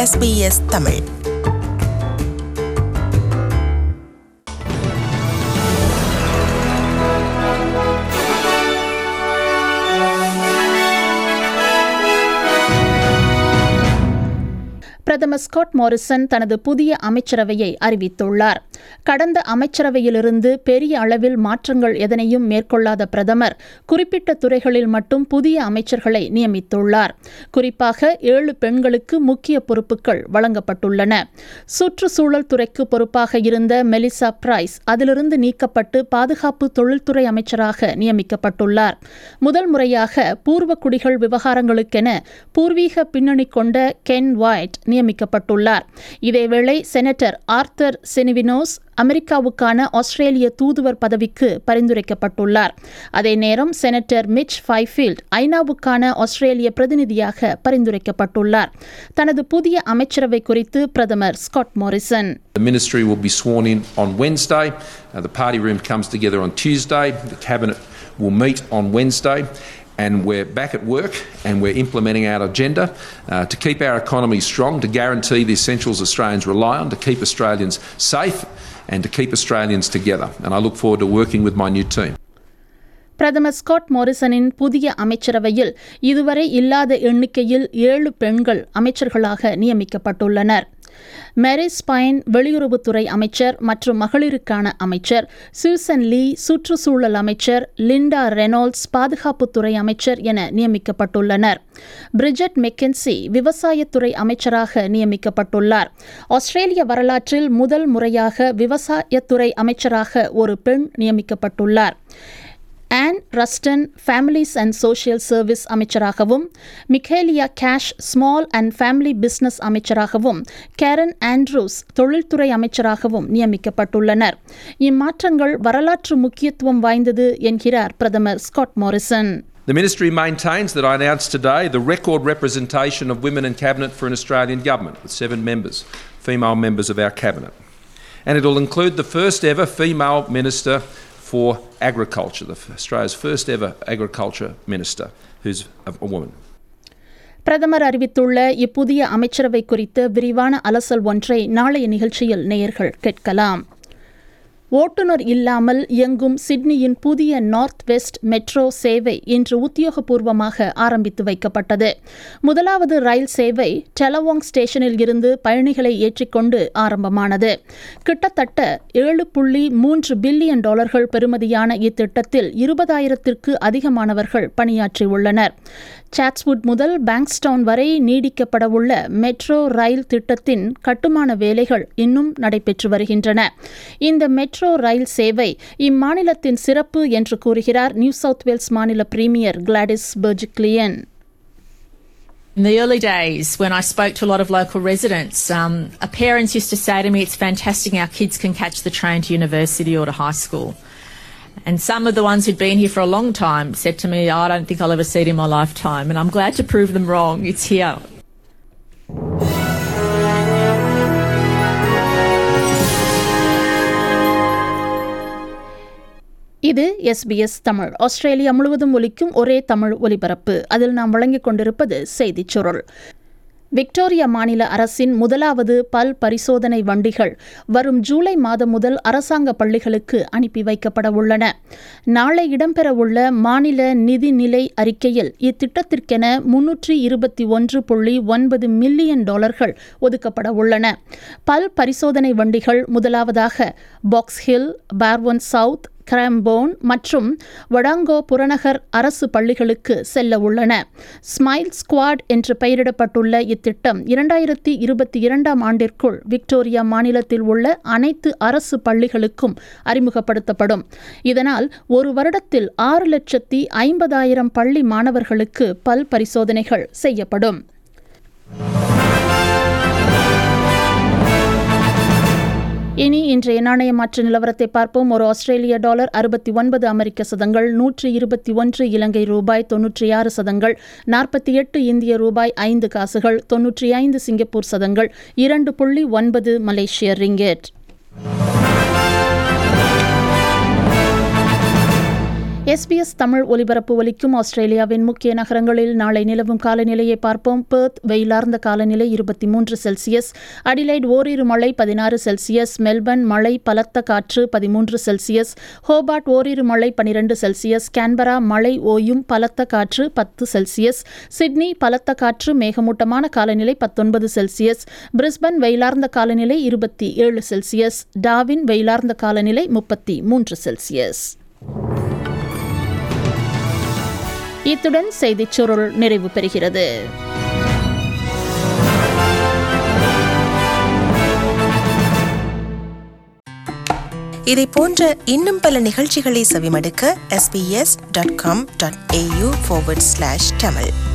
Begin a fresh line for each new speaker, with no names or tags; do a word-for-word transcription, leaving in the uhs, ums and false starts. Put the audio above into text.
S B S Tamil.
பிரதமர் Scott Morrison தனது புதிய அமைச்சரவையை அறிவித்துள்ளார். கடந்த அமைச்சரவையிலிருந்து பெரிய அளவில் மாற்றங்கள் எதனையும் மேற்கொள்ளாத பிரதமர் குறிப்பிட்ட துறைகளில் மட்டும் புதிய அமைச்சர்களை நியமித்துள்ளார். குறிப்பாக ஏழு பெண்களுக்கு முக்கிய பொறுப்புகள் வழங்கப்பட்டுள்ளன. சுற்றுச்சூழல் துறைக்கு பொறுப்பாக இருந்த மெலிசா பிரைஸ் அதிலிருந்து நீக்கப்பட்டு பாதுகாப்பு தொழில்துறை அமைச்சராக நியமிக்கப்பட்டுள்ளார். முதல் முறையாக பூர்வ குடிகள் விவகாரங்களுக்கென பூர்வீக பின்னணி கொண்ட கென் வைட் நியமிக்கப்பட்டுள்ளார். இதேவேளை செனட்டர் ஆர்தர் செனிவினோஸ் அமெரிக்காவுக்கான ஆஸ்திரேலிய தூதுவர் பதவிக்கு பரிந்துரைக்கப்பட்டுள்ளார். அதே நேரம் செனட்டர் மிச் ஃபைஃபீல்ட் ஐநாவுக்கான ஆஸ்திரேலிய பிரதிநிதியாக பரிந்துரைக்கப்பட்டுள்ளார். தனது புதிய அமைச்சரவை குறித்து பிரதமர் Scott Morrison,
The ministry will be sworn in on Wednesday. Uh, the party room comes together on Tuesday. The cabinet will meet on Wednesday. And we're back at work and we're implementing our agenda uh, to keep our economy strong, to guarantee the essentials Australians rely on, to keep Australians safe and to keep Australians together. And I look forward to working with my new team.
பிரதமர் Scott மாரிசனின் புதிய அமைச்சரவையில் இதுவரை இல்லாத எண்ணிக்கையில் ஏழு பெண்கள் அமைச்சர்களாக நியமிக்கப்பட்டுள்ளனர். மேரி ஸ்பைன் வெளியுறவுத்துறை அமைச்சர் மற்றும் மகளிருக்கான அமைச்சர், சூசன் லீ சுற்றுச்சூழல் அமைச்சர், லிண்டா ரெனால்ட்ஸ் பாதுகாப்புத்துறை அமைச்சர் என நியமிக்கப்பட்டுள்ளனர். பிரிஜெட் மெக்கென்சி விவசாயத்துறை அமைச்சராக நியமிக்கப்பட்டுள்ளார். ஆஸ்திரேலிய வரலாற்றில் முதல் முறையாக விவசாயத்துறை அமைச்சராக ஒரு பெண் நியமிக்கப்பட்டுள்ளார். Anne Ruston families and social service அமைச்சராகவும், Michaelia Cash small and family business அமைச்சராகவும், கேரன் ஆண்ட்ரூஸ் தொழில்துறை அமைச்சராகவும் நியமிக்கப்பட்டுள்ளனர். இம்மாற்றங்கள் வரலாற்று முக்கியத்துவம் வாய்ந்தது என்கிறார் பிரதமர் Scott Morrison.
The ministry maintains that I announced today the record representation of women in cabinet for an Australian government, with seven members, female members of our cabinet. And it will include the first ever female minister for agriculture, the Australia's first ever agriculture minister who's a woman.
பிரதமர் அறிவித்துள்ள இப்புதிய அமைச்சரவை குறித்த விரிவான அலசல் ஒன்றை நாளைய நிகழ்ச்சியில் நேயர்கள் கேட்கலாம். ஓட்டுநர் இல்லாமல் இயங்கும் சிட்னியின் புதிய நார்த் வெஸ்ட் மெட்ரோ சேவை இன்று உத்தியோகபூர்வமாக ஆரம்பித்து வைக்கப்பட்டது. முதலாவது ரயில் சேவை டெலவாங் ஸ்டேஷனில் இருந்து பயணிகளை ஏற்றிக்கொண்டு ஆரம்பமானது. கிட்டத்தட்ட ஏழு புள்ளி மூன்று பில்லியன் டாலர்கள் பெறுமதியான இத்திட்டத்தில் இருபதாயிரத்திற்கு அதிகமானவர்கள் பணியாற்றியுள்ளனர். சாட்ஸ்வுட் முதல் பேங்க்ஸ்டவுன் வரை நீடிக்கப்படவுள்ள மெட்ரோ ரயில் திட்டத்தின் கட்டுமான வேலைகள் இன்னும் நடைபெற்று வருகின்றன. இந்த மெட்ரோ ரயில் சேவை இம்மாநிலத்தின் சிறப்பு என்று கூறுகிறார் நியூ சவுத் வேல்ஸ் மாநில premier Gladys Berejiklian.
In the early days, when I spoke to a lot of local residents, um, parents used to say to me, it's fantastic our kids can catch the train to university or to high school. And some of the ones who'd been here for a long time said to me, oh, I don't think I'll ever see it in my lifetime. And I'm glad to prove them wrong. It's here.
இது S B S தமிழ். Australia முழுவதும் ஒலிக்கும் ஒரே தமிழ் ஒலிபரப்பு. அதில் நாம் வழங்கிக் கொண்டிருப்பது செய்திச் சுருள். விக்டோரியா மாநில அரசின் முதலாவது பல் பரிசோதனை வண்டிகள் வரும் ஜூலை மாதம் முதல் அரசாங்க பள்ளிகளுக்கு அனுப்பி வைக்கப்பட உள்ளன. நாளை இடம்பெறவுள்ள மாநில நிதிநிலை அறிக்கையில் இத்திட்டத்திற்கென முன்னூற்றி இருபத்தி ஒன்று புள்ளி ஒன்பது மில்லியன் டாலர்கள் ஒதுக்கப்பட உள்ளன. பல் பரிசோதனை வண்டிகள் முதலாவதாக Box Hill, Barwon South, Cranbourne மற்றும் வடாங்கோ புறநகர் அரசு பள்ளிகளுக்கு செல்ல உள்ளன. ஸ்மைல் ஸ்குவாட் என்று பெயரிடப்பட்டுள்ள இத்திட்டம் இரண்டாயிரத்தி இருபத்தி இரண்டாம் ஆண்டிற்குள் விக்டோரியா மாநிலத்தில் உள்ள அனைத்து அரசு பள்ளிகளுக்கும் அறிமுகப்படுத்தப்படும். இதனால் ஒரு வருடத்தில் ஆறு லட்சத்தி ஐம்பதாயிரம் பள்ளி மாணவர்களுக்கு பல் பரிசோதனைகள் செய்யப்படும். இனி இன்றைய நாணய மாற்று நிலவரத்தை பார்ப்போம். ஒரு ஆஸ்திரேலிய டாலர் அறுபத்தி ஒன்பது அமெரிக்க சதங்கள், நூற்றி இருபத்தி ஒன்று இலங்கை ரூபாய் தொன்னூற்றி ஆறு சதங்கள், நாற்பத்தி எட்டு இந்திய ரூபாய் ஐந்து காசுகள், தொன்னூற்றி ஐந்து சிங்கப்பூர் சதங்கள், இரண்டு புள்ளி ஒன்பது மலேசிய ரிங்கெட். எஸ்பிஎஸ் தமிழ் ஒலிபரப்பு ஒலிக்கும் ஆஸ்திரேலியாவின் முக்கிய நகரங்களில் நாளை நிலவும் காலநிலையை பார்ப்போம். பெர்த் வெயிலார்ந்த காலநிலை இருபத்தி மூன்று செல்சியஸ், அடிலைட் ஓரிரு மழை பதினாறு செல்சியஸ், மெல்பர்ன் மழை பலத்த காற்று பதிமூன்று செல்சியஸ், ஹோபார்ட் ஓரிரு மழை பனிரெண்டு செல்சியஸ், கேன்பரா மழை ஓயும் பலத்த காற்று பத்து செல்சியஸ், சிட்னி பலத்த காற்று மேகமூட்டமான காலநிலை பத்தொன்பது செல்சியஸ், பிரிஸ்பன் வெயிலார்ந்த காலநிலை இருபத்தி ஏழு செல்சியஸ், டார்வின் வெயிலார்ந்த காலநிலை முப்பத்தி மூன்று செல்சியஸ். இத்துடன் செய்திச் சுருள் நிறைவு பெறுகிறது.
இதை போன்ற இன்னும் பல நிகழ்ச்சிகளை செவிமடுக்க S B S dot com dot A U forward slash Tamil